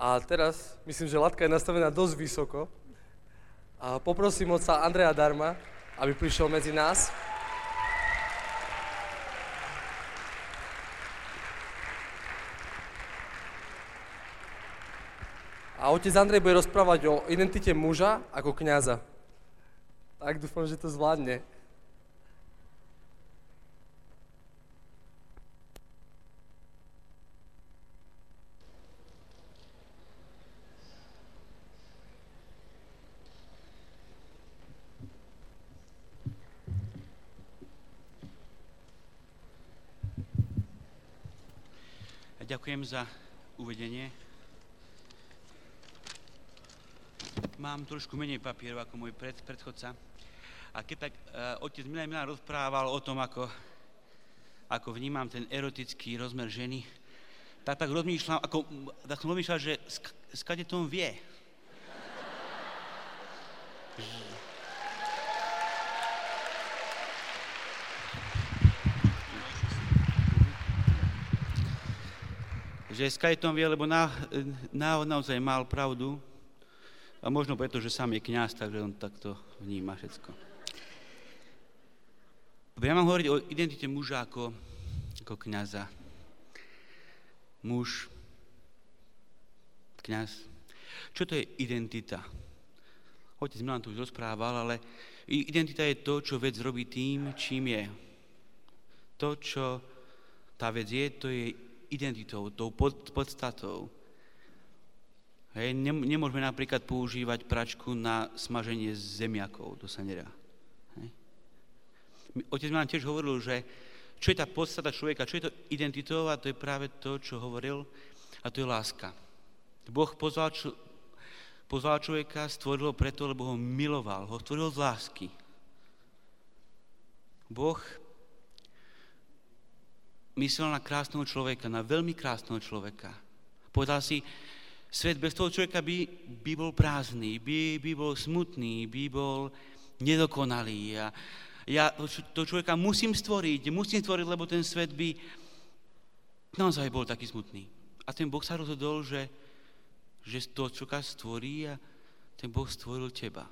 A teraz myslím, že latka je nastavená dosť vysoko. A poprosím otca Andreja Darma, aby prišiel medzi nás. A otec Andrej bude rozprávať o identite muža ako kňaza. Tak dúfam, že to zvládne. Ďakujem za uvedenie. Mám trošku menej papierov ako môj predchodca. A keď tak otec Milan rozprával o tom, ako vnímam ten erotický rozmer ženy, tak som rozmýšľal, že skade to on vie. Že skade to on vie, lebo naozaj mal pravdu. A možno preto, že sám je kňaz, takže on takto vníma všetko. Ja mám hovoriť o identite muža ako kňaza. Muž, kňaz. Čo to je identita? Otec Milan tu už rozprával, ale identita je to, čo vec robí tým, čím je. To, čo tá vec je, to je identitou, tou podstatou. Hej, nemôžeme napríklad používať pračku na smaženie zemiakov, to sa nedá. Hej. Otec Milan tiež hovoril, že čo je tá podstata človeka, čo je to identitou, a to je práve to, čo hovoril, a to je láska. Boh pozval človeka, stvoril ho preto, lebo ho miloval, ho stvoril z lásky. Boh myslel na krásneho človeka, na veľmi krásneho človeka. Povedal si, svet bez toho človeka by bol prázdny, by bol smutný, by bol nedokonalý. A ja to človeka musím stvoriť, lebo ten svet by naozaj bol taký smutný. A ten Boh sa rozhodol, že to človeka stvorí a ten Boh stvoril teba.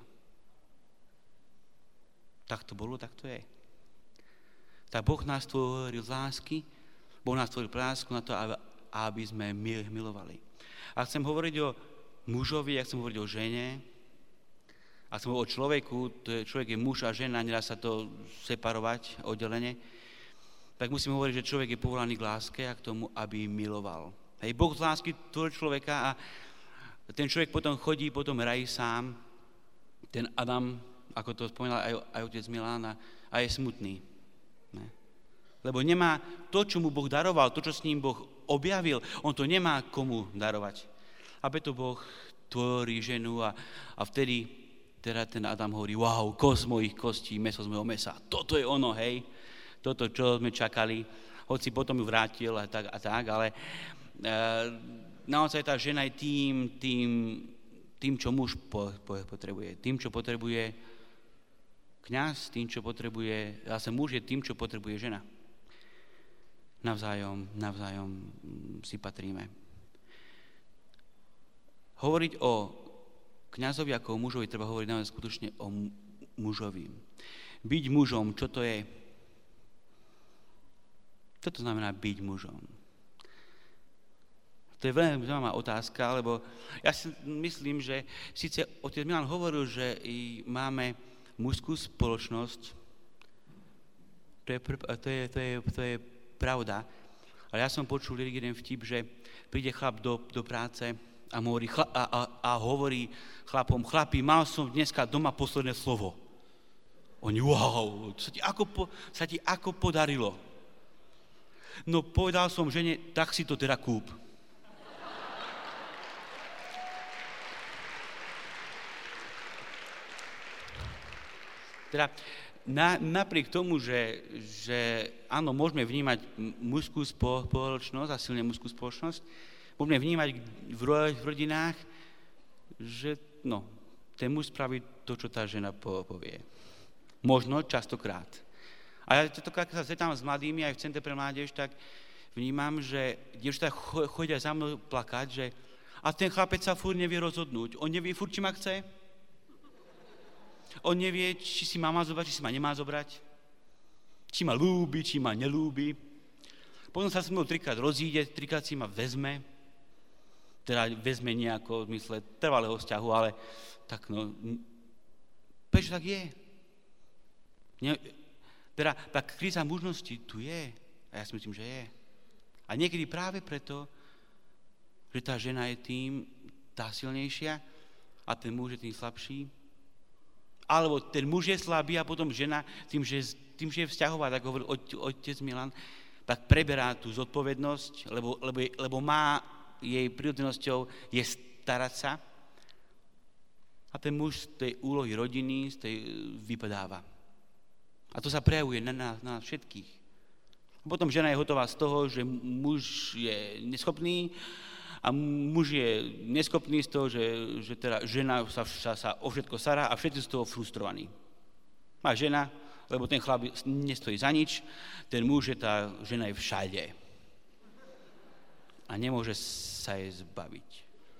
Tak to bolo, tak to je. Tak Boh nás stvoril z lásky, Boh nás stvoril lásku na to, aby sme milovali. A chcem hovoriť o mužovi, ja chcem hovoriť o žene, a chcem hovoriť o človeku, človek je muž a žena, nedá sa to separovať, oddelenie, tak musím hovoriť, že človek je povolaný k láske a k tomu, aby miloval. Hej, Boh z lásky tvoril človeka a ten človek potom chodí po tom raji sám, ten Adam, ako to spomínal aj otec Milan, a je smutný. Ne? Lebo nemá to, čo mu Boh daroval, to, čo s ním Boh objavil, on to nemá komu darovať. A preto Boh tvorí ženu a vtedy teda ten Adam hovorí, wow, kosť mojich kostí, mäso z mojho mäsa. Toto je ono, hej. Toto, čo sme čakali. Hoci potom ju vrátil a tak, ale naozaj tá žena je tým, čo muž potrebuje. Tým, čo potrebuje kňaz, tým, čo potrebuje, zase muž je tým, čo potrebuje žena. Navzájom si patríme. Hovoriť o kňazovi ako o mužovi, treba hovoriť naozaj skutočne o mužovi. Byť mužom, čo to je? Čo to znamená byť mužom? To je veľmi zaujímavá otázka, lebo ja si myslím, že síce otec Milan hovoril, že máme mužskú spoločnosť, to je pravda, ale ja som počul jeden vtip, že príde chlap do práce a hovorí chlapom, chlapi, mal som dneska doma posledné slovo. Oni, wow, sa ti ako podarilo? No povedal som žene, tak si to teda kúp. Teda napriek tomu, že áno, môžeme vnímať mužskú spoločnosť a silne mužskú spoločnosť, môžeme vnímať v rodinách, že ten muž spraví to, čo tá žena povie. Možno častokrát. A ja častokrát, keď sa stretám s mladými aj v Centre pre mládež, tak vnímam, že dievčatá chodia za mnou plakať, že A ten chlapec sa furt nevie rozhodnúť. On nevie furt, či ma chce. On nevie, či si ma má zobrať, či si ma nemá zobrať. Či ma ľúbi, či ma nelúbi. Potom sa s mnou 3-krát rozíde, 3-krát si ma vezme. Teda vezme nejako v zmysle trvalého vzťahu, ale tak no... Prečo tak je? Teda tá kríza mužnosti tu je. A ja si myslím, že je. A niekedy práve preto, že tá žena je tým tá silnejšia a ten muž je tým slabší. Alebo ten muž je slabý a potom žena tým, že je vzťahová, tak hovorí otec Milan, tak preberá tú zodpovednosť, lebo má jej prírodzenosťou je starať sa. A ten muž z tej úlohy rodiny vypadáva. A to sa prejavuje na všetkých. A potom žena je hotová z toho, že muž je neschopný a muž je neschopný z toho, že teda žena sa o všetko stará a všetci sú z toho frustrovaní. Má žena, lebo ten chlap nestojí za nič, ten muž, tá žena je všade. A nemôže sa jej zbaviť.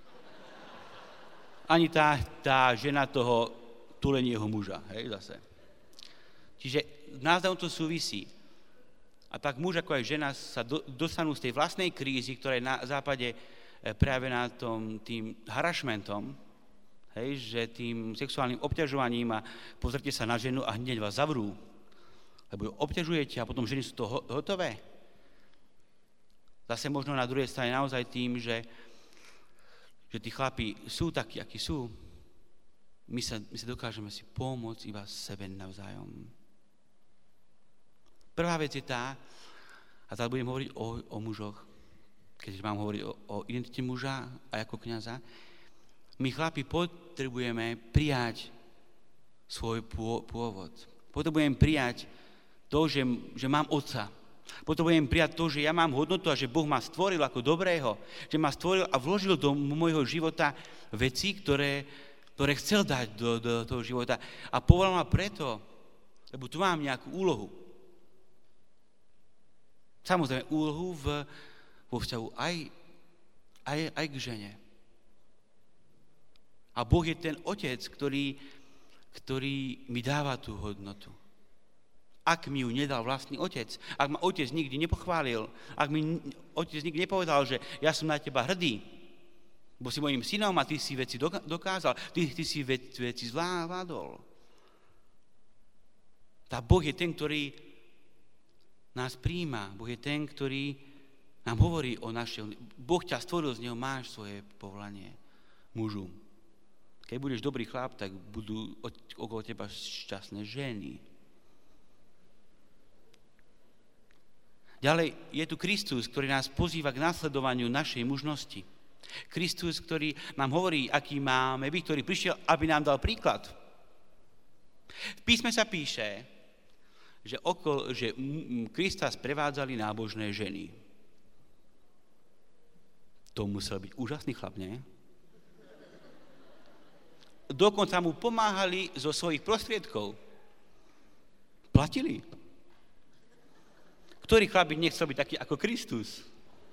Ani tá žena toho tulenieho muža, hej, zase. Čiže navzájom to súvisí. A tak muž ako aj žena sa dostanú z tej vlastnej krízy, ktorá je na západe prejavená tým harassmentom, hej, že tým sexuálnym obťažovaním a pozrite sa na ženu a hneď vás zavrú, lebo ju obťažujete a potom ženy sú to hotové. Zase možno na druhej strane naozaj tým, že tí chlapi sú takí, akí sú, my sa dokážeme si pomôcť iba sebe navzájom. Prvá vec je tá, a tak budem hovoriť o mužoch, keď mám hovoriť o identite muža a ako kňaza, my chlapi potrebujeme prijať svoj pôvod. Potrebujem prijať to, že mám otca. Potrebujem prijať to, že ja mám hodnotu a že Boh ma stvoril ako dobrého, že ma stvoril a vložil do môjho života veci, ktoré chcel dať do toho života. A povolal ma preto, lebo tu mám nejakú úlohu. Samozrejme, úlohu vo vzťahu aj k žene. A Boh je ten otec, ktorý mi dáva tú hodnotu. Ak mi ju nedal vlastný otec, ak ma otec nikdy nepochválil, ak mi otec nikdy nepovedal, že ja som na teba hrdý, bo si mojím synom a ty si veci dokázal, ty si veci zvládol. Tá Boh je ten, ktorý nás prijíma. Boh je ten, ktorý nám hovorí o našej... Boh ťa stvoril, z neho máš svoje povolanie mužu. Keď budeš dobrý chlap, tak budú okolo teba šťastné ženy. Ďalej je tu Kristus, ktorý nás pozýva k nasledovaniu našej mužnosti. Kristus, ktorý nám hovorí, aký máme byť, ktorý prišiel, aby nám dal príklad. V písme sa píše, že Krista sprevádzali nábožné ženy. To musel byť úžasný chlap, nie? Dokonca mu pomáhali zo svojich prostriedkov. Platili. Ktorý chlap by nechcel byť taký ako Kristus?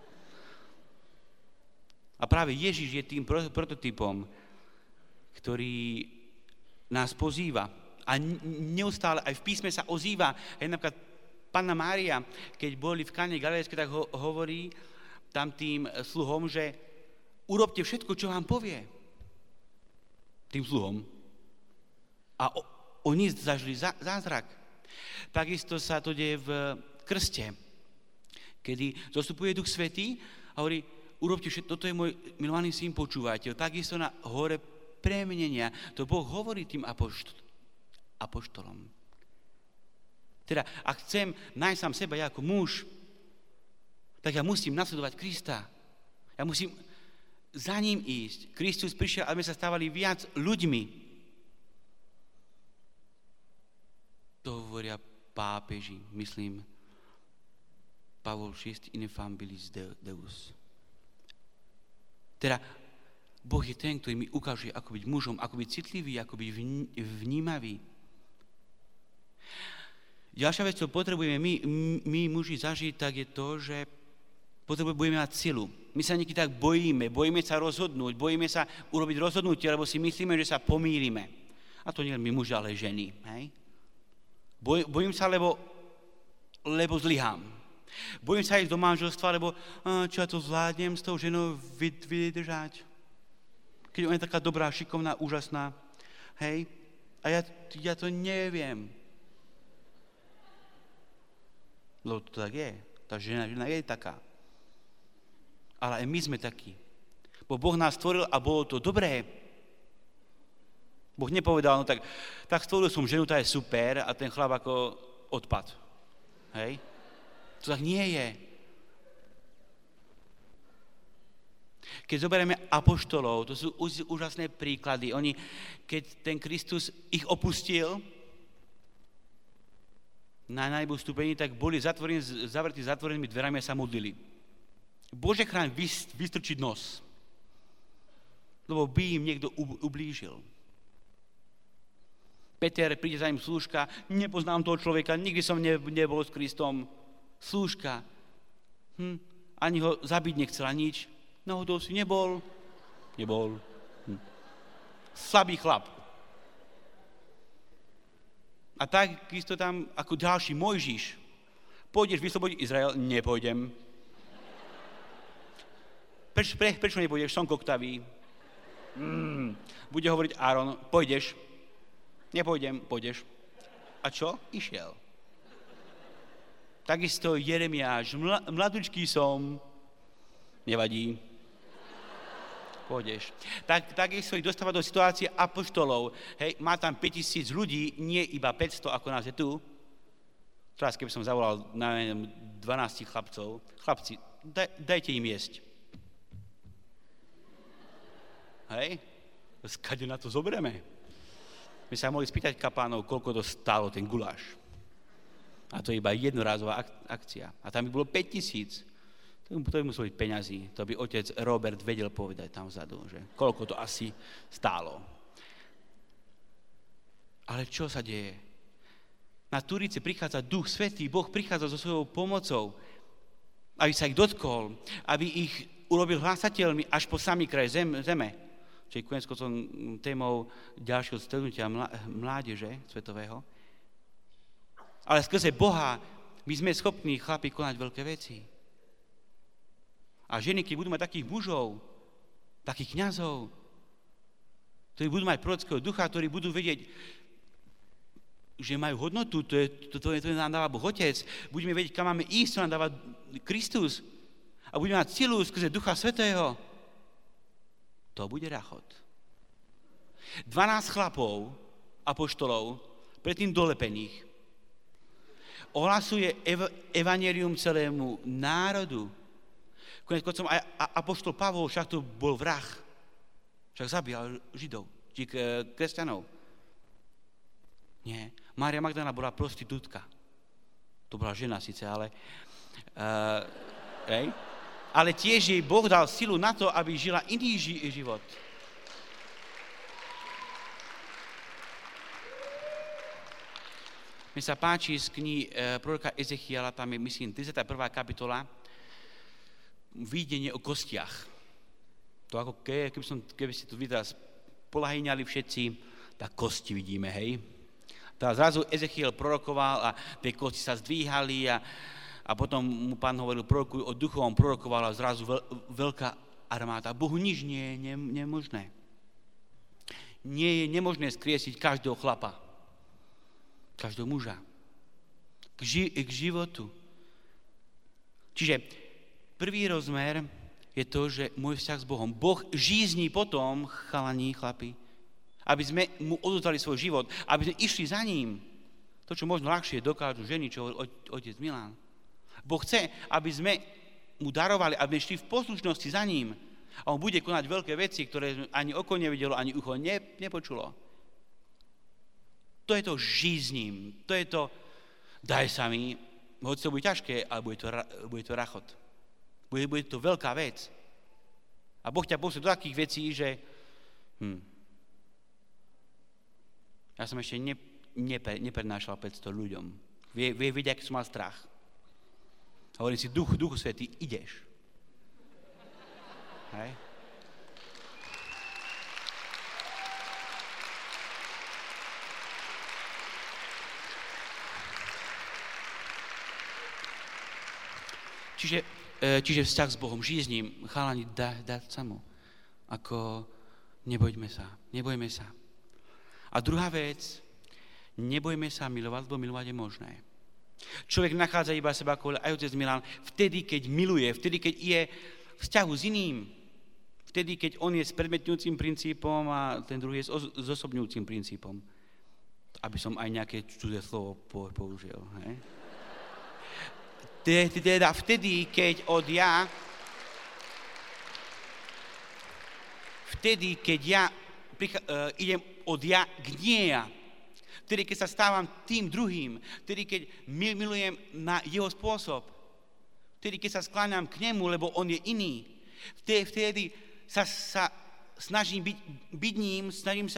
A práve Ježiš je tým prototypom, ktorý nás pozýva. A neustále aj v písme sa ozýva. Aj napríklad Panna Mária, keď boli v Káne Galilejskej, tak hovorí tam tým sluhom, že urobte všetko, čo vám povie. Tým sluhom. A oni zažili zázrak. Takisto sa to deje v krste, kedy zostupuje Duch Svätý a hovorí, urobte všetko, toto je môj milovaný syn, počúvajte. Takisto na hore premenenia, to Boh hovorí tým apoštolom. Teda, ak chcem nájsť sám seba ja ako muž, tak ja musím nasledovať Krista. Ja musím za ním ísť. Kristus prišiel, aby sme sa stávali viac ľuďmi. To hovoria pápeži, myslím, Pavol VI, Ineffabilis Deus. Teda, Boh je ten, ktorý mi ukáže, ako byť mužom, ako byť citlivý, ako byť vnímavý. Ďalšia vec, čo potrebujeme my muži zažiť, tak je to, že potrebujeme mať silu. My sa niekedy tak bojíme sa rozhodnúť, bojíme sa urobiť rozhodnutie, lebo si myslíme, že sa pomýlime. A to nie len my muži, ale ženy. Hej? Bojím sa, lebo zlyhám. Bojím sa ísť do manželstva, lebo čo ja to zvládnem s tou ženou vydržať. Keď ona je taká dobrá, šikovná, úžasná. Hej? A ja to neviem. Lebo to tak je. Tá žena je taká. Ale aj my sme takí. Bo Boh nás stvoril a bolo to dobré. Boh nepovedal, no tak stvoril som ženu, tá je super a ten chlap ako odpad. Hej? To tak nie je. Keď zoberieme apoštolov, to sú úžasné príklady. Oni, keď ten Kristus ich opustil na najvyššom stupeni, tak boli zavretí zatvorenými dverami a sa modlili. Bože, chráň vystrčiť nos, lebo by im niekto ublížil. Peter, príde za ním slúžka, nepoznám toho človeka, nikdy som nebol s Kristom. Slúžka, ani ho zabiť nechcela nič, náhodou si nebol. Slabý chlap. A tak Kristo tam ako ďalší Mojžiš. Pôjdeš vyslobodiť Izrael? Nepôjdem. Prečo nepôjdeš? Som koktavý. Bude hovoriť Áron, pôjdeš? Nepôjdem, pôjdeš. A čo? Išiel. Takisto Jeremiáš, mladučký som, nevadí. Pôjdeš. Takisto ich dostáva do situácie apoštolov. Hej, má tam 5000 ľudí, nie iba 500, ako nás je tu. Teraz, keby som zavolal na 12 chlapcov, chlapci, dajte im jesť. Hej? Skade na to zoberieme? My sa mohli spýtať kapánov, koľko to stálo ten guláš. A to je iba jednorázová akcia. A tam by bolo 5000. To by muselo byť peňazí. To by otec Robert vedel povedať tam vzadu, že koľko to asi stálo. Ale čo sa deje? Na Turice prichádza Duch Svätý, Boh prichádza so svojou pomocou, aby sa ich dotkol, aby ich urobil hlasateľmi až po samý kraj zeme. Čiže konec koncom témou ďalšieho stretnutia mládeže svetového. Ale skrze Boha my sme schopní, chlapi, konať veľké veci. A ženy, keď budú mať takých mužov, takých kňazov, ktorí budú mať prorockého ducha, ktorí budú vedieť, že majú hodnotu, to nám dáva Boh Otec, budeme vedieť, kam máme ísť, čo nám dáva Kristus a budeme mať silu skrze Ducha Svätého, to bude rachot. 12 chlapov, apoštolov, predtým dolepených, ohlasuje evanjelium celému národu. Konec koncom aj apoštol Pavol, však to bol vrah. Však zabíjal Židov, či kresťanov. Nie. Mária Magdalena bola prostitútka. To bola žena síce, ale... Ale tiež jej Boh dal silu na to, aby žila iný život. Mne sa páči z knihy proroka Ezechiela, tam je, myslím, 31. kapitola, videnie o kostiach. To ako keby ste tu teraz polahýňali všetci, tak kosti vidíme, hej. Tá zrazu Ezechiel prorokoval a tie kosti sa zdvíhali a potom mu pán hovoril, prorokuj o duchovom, prorokoval a zrazu veľká armáda. Bohu nič nie je nemožné. Nie je nemožné skriesiť každého chlapa, každého muža k životu. Čiže prvý rozmer je to, že môj vzťah s Bohom. Boh žízni potom, chalani, chlapi, aby sme mu odozdali svoj život, aby sme išli za ním. To, čo možno ľahšie dokážu ženy, čo hovorí otec Milan. Boh chce, aby sme mu darovali, aby sme šli v poslušnosti za ním. A on bude konať veľké veci, ktoré ani oko nevidelo, ani ucho nepočulo. To je to žízním, to je to daj sa mi, hoď to bude ťažké, ale bude to rachot. Bude to veľká vec. A Boh ťa pošle do takých vecí, že ja som ešte neprednášal 500 ľuďom. Vedia, aký som mal strach. Hovorím si, Duchu Svätý, ideš. Hej? Čiže vzťah s Bohom, žij s ním, chalani, dať sa mu. Ako nebojme sa. A druhá vec, nebojme sa milovať, lebo milovať je možné. Človek nachádza iba seba, ako aj otec Milan, vtedy, keď miluje, vtedy, keď je v vzťahu s iným, vtedy, keď on je s predmetňujúcim princípom a ten druhý je s zosobňujúcim princípom. Aby som aj nejaké cudzie slovo použil. Hej? Teda vtedy, keď ja idem od ja k nie ja, vtedy, keď sa stávam tým druhým, vtedy, keď milujem na jeho spôsob, vtedy, keď sa skláňam k nemu, lebo on je iný, vtedy sa snažím byť ním, snažím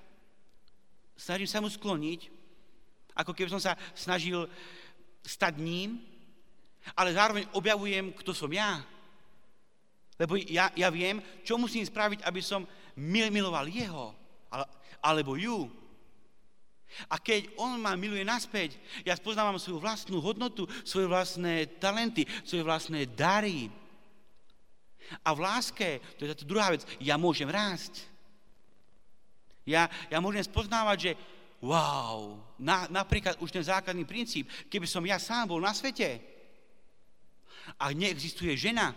sa mu skloniť, ako keby som sa snažil stať ním, ale zároveň objavujem, kto som ja. Lebo ja viem, čo musím spraviť, aby som miloval jeho, alebo ju. A keď on ma miluje naspäť, ja spoznávam svoju vlastnú hodnotu, svoje vlastné talenty, svoje vlastné dary. A v láske, to je tá druhá vec, ja môžem rásť. Ja môžem spoznávať, že wow, napríklad už ten základný princíp, keby som ja sám bol na svete a neexistuje žena,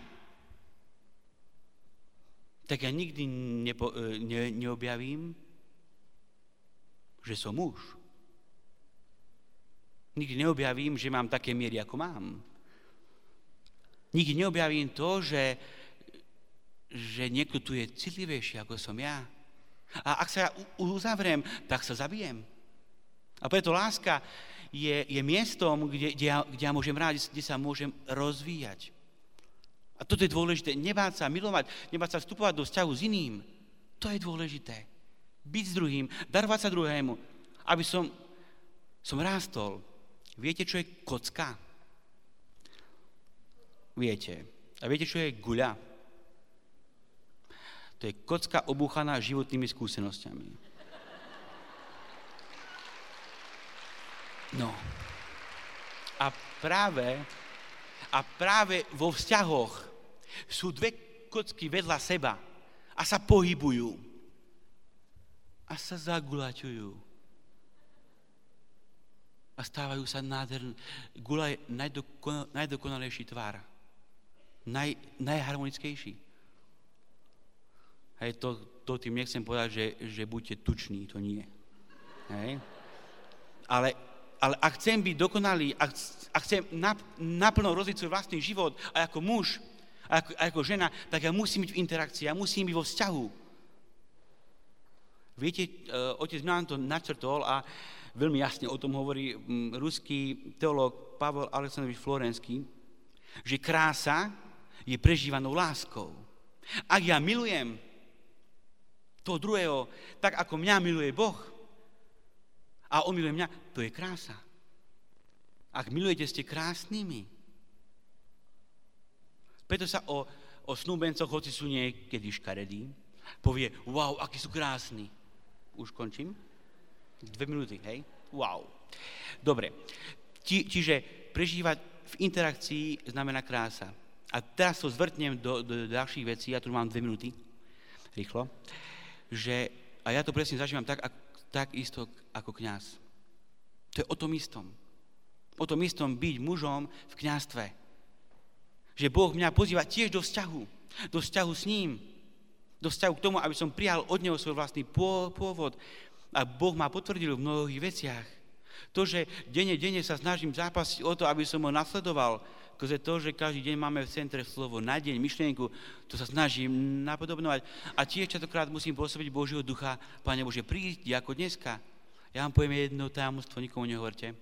tak ja nikdy neobjavím, že som muž. Nikdy neobjavím, že mám také miery, ako mám. Nikdy neobjavím to, že niekto tu je citlivejší, ako som ja. A ak sa ja uzavriem, tak sa zabijem. A preto láska je miestom, kde ja môžem rádiť, kde sa môžem rozvíjať. A toto je dôležité. Nebáť sa milovať, nebáť sa vstupovať do vzťahu s iným. To je dôležité. Byť s druhým, darovať sa druhému, aby som rástol. Viete, čo je kocka? Viete. A viete, čo je guľa? To je kocka obúchaná životnými skúsenosťami. No. A práve vo vzťahoch sú dve kocky vedľa seba a sa pohybujú. A sa zagulaťujú. A stávajú sa nádherné. Gula je najdokonalejší tvar. Najharmonickejší. Hej, to tým nechcem povedať, že buďte tuční, to nie. Hej. Ale ak chcem byť dokonalý, ak chcem naplno rozviť svoj vlastný život, aj ako muž, aj ako žena, tak ja musím byť v interakcii, ja musím byť vo vzťahu. Viete, otec Milan to načrtol a veľmi jasne o tom hovorí ruský teológ Pavel Alexandrovič Florenský, že krása je prežívanou láskou. Ak ja milujem toho druhého tak, ako mňa miluje Boh a on miluje mňa, to je krása. Ak milujete, ste krásnymi. Preto sa o snúbencoch, hoci sú niekedy škaredí, povie, wow, akí sú krásni. Už končím? 2 minúty, hej? Wow. Dobre. Čiže prežívať v interakcii znamená krása. A teraz to zvrtnem do ďalších vecí, ja tu mám 2 minúty, rýchlo, a ja to presne zažívam tak isto ako kňaz. To je o tom istom. O tom istom byť mužom v kňazstve. Že Boh mňa pozýva tiež do vzťahu s ním, do vzťahu k tomu, aby som prijal od neho svoj vlastný pôvod. A Boh ma potvrdil v mnohých veciach. To, že denne sa snažím zápasiť o to, aby som ho nasledoval, to, že každý deň máme v centre slovo na deň, myšlienku, to sa snažím napodobňovať. A tiež častokrát musím pôsobiť Božieho ducha, Pane Bože, príď ako dneska. Ja vám poviem jedno tajomstvo, nikomu nehovorte.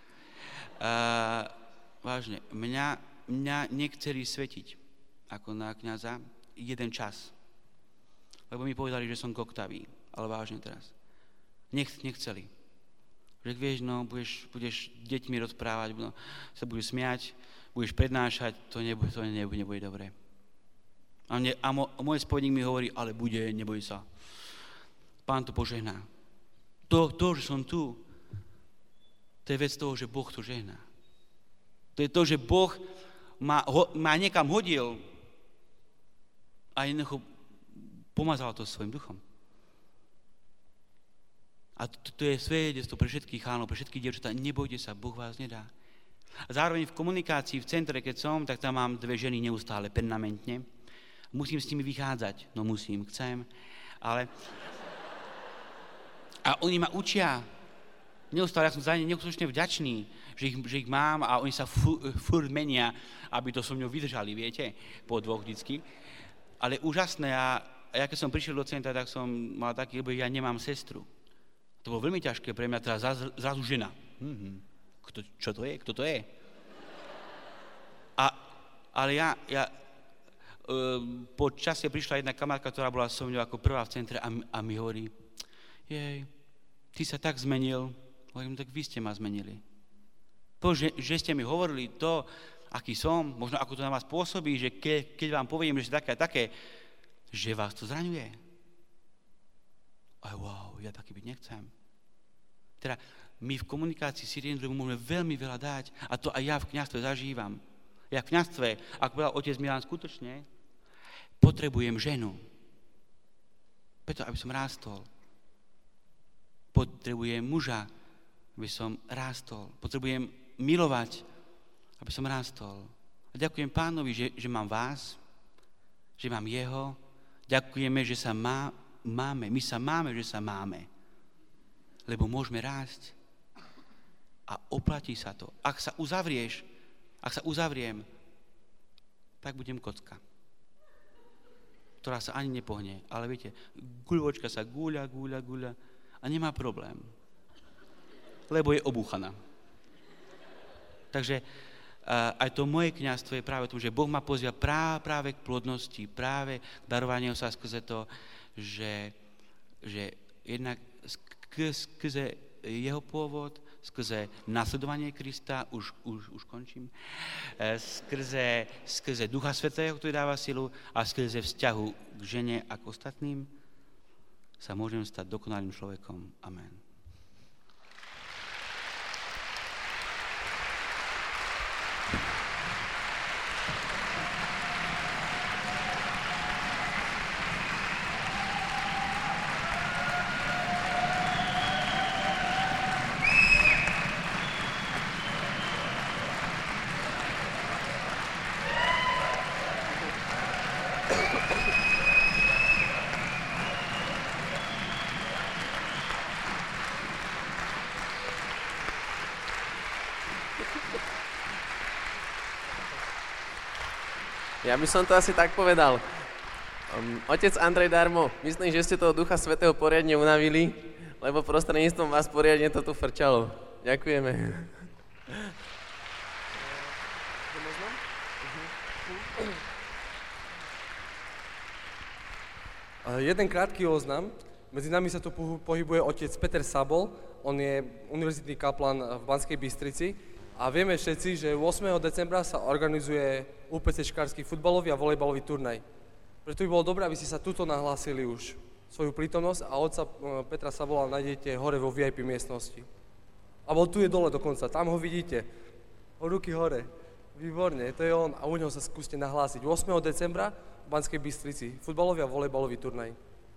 Vážne, mňa nechceli svetiť ako na kňaza jeden čas. Lebo mi povedali, že som koktavý. Ale vážne teraz. Nechceli. Že vieš, budeš deťmi rozprávať, sa budeš smiať, budeš prednášať, to nebude dobré. A môj spovedník mi hovorí, ale bude, neboj sa. Pán to požehná. To, že som tu, to je vec toho, že Boh to žehná. To je to, že Boh ma niekam hodil a jednoducho pomazal to svojim duchom. A to je svedectvo pre všetkých chánov, pre všetkých dievčatá. Nebojte sa, Boh vás nedá. A zároveň v komunikácii v centre, keď som, tak tam mám 2 ženy neustále, permanentne. Musím s nimi vychádzať. No musím, chcem, ale... A oni ma učia. Neustále, ja som za ne neskutočne vďačný, že ich mám a oni sa furt menia, aby to so mňou vydržali, viete, po 2 vždycky. Ale úžasné a ja keď som prišiel do centra, tak som mal taký, lebo ja nemám sestru. To bolo veľmi ťažké pre mňa, teda zrazu žena. Čo to je? Kto to je? Ale ja po čase prišla jedna kamarátka, ktorá bola so mňou ako prvá v centre a mi hovorí, ty sa tak zmenil. Hovorím, tak vy ste ma zmenili. Že ste mi hovorili to, aký som, možno ako to na vás pôsobí, že keď vám poviem, že také a také, že vás to zraňuje. A wow, ja taký byť nechcem. Teda my v komunikácii si jeden druhému môžeme veľmi veľa dať a to aj ja v kňazstve zažívam. Ja v kňazstve, ako povedal otec Milan, skutočne potrebujem ženu. Preto, aby som rástol. Potrebujem muža, aby som rástol. Potrebujem milovať, aby som rástol. A ďakujem Pánovi, že mám vás, že mám jeho. Ďakujeme, že sa máme. My sa máme, že sa máme. Lebo môžeme rásť. A oplatí sa to. Ak sa uzavriem, tak budem kocka, ktorá sa ani nepohne. Ale viete, guľočka sa gúľa a nemá problém, lebo je obúchaná. Takže aj to moje kňazstvo je práve tom, že Boh ma pozýva práve k plodnosti, práve k darovaniu sa skrze to, že jednak skrze jeho pôvod, skrze nasledovanie Krista, už končím, skrze Ducha Svätého, ktorý dáva silu a skrze vzťahu k žene a k ostatným sa môžem stať dokonalým človekom. Amen. Ja by som to asi tak povedal. Otec Andrej Darmo, myslím, že ste toho Ducha Svätého poriadne unavili, lebo prostredníctvom vás poriadne to tu frčalo. Ďakujeme. Jeden krátky oznam. Medzi nami sa tu pohybuje otec Peter Sabol. On je univerzitný kaplan v Banskej Bystrici. A vieme všetci, že 8. decembra sa organizuje UPC-škársky futbalový a volejbalový turnaj. Preto by bolo dobré, aby ste sa tuto nahlásili už svoju prítomnosť a otca Petra Sabola nájdete hore vo VIP miestnosti. Alebo tu je dole dokonca, tam ho vidíte. Ruky hore. Výborne, to je on a u neho sa skúste nahlásiť. 8. decembra v Banskej Bystrici futbalový a volejbalový turnaj.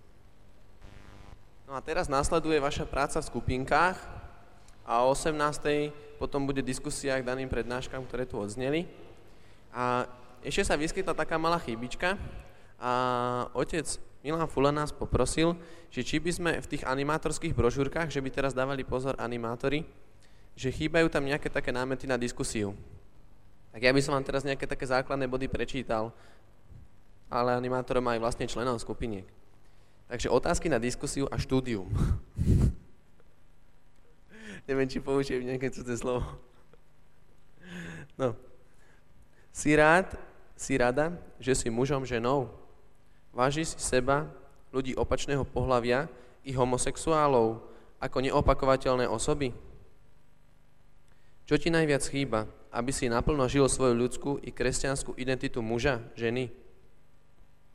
No a teraz nasleduje vaša práca v skupinkách a o 18. potom bude diskusia k daným prednáškam, ktoré tu odzneli. A ešte sa vyskytla taká malá chybička a otec Milan Fula nás poprosil, že či by sme v tých animátorských brožúrkach, že by teraz dávali pozor animátori, že chýbajú tam nejaké také námety na diskusiu. Tak ja by som vám teraz nejaké také základné body prečítal, ale animátorom aj vlastne členom skupiniek. Takže otázky na diskusiu a štúdium. Neviem, či použijem nejaké cudzé slovo. No. Si rada, že si mužom, ženou? Vážiš si seba, ľudí opačného pohlavia i homosexuálov ako neopakovateľné osoby? Čo ti najviac chýba, aby si naplno žil svoju ľudskú i kresťanskú identitu muža, ženy?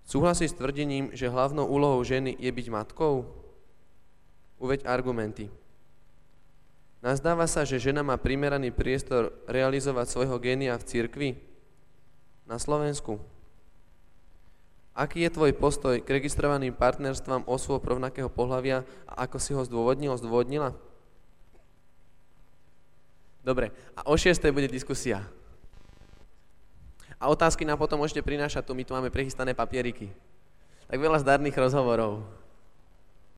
Súhlasíš s tvrdením, že hlavnou úlohou ženy je byť matkou? Uveď argumenty. Nazdáva sa, že žena má primeraný priestor realizovať svojho génia v cirkvi? Na Slovensku? Aký je tvoj postoj k registrovaným partnerstvám osôb rovnakého pohlavia a ako si ho zdôvodnila? Dobre, a o 6. bude diskusia. A otázky nám potom môžete prinášať tu, my tu máme prechystané papieriky. Tak veľa zdarných rozhovorov.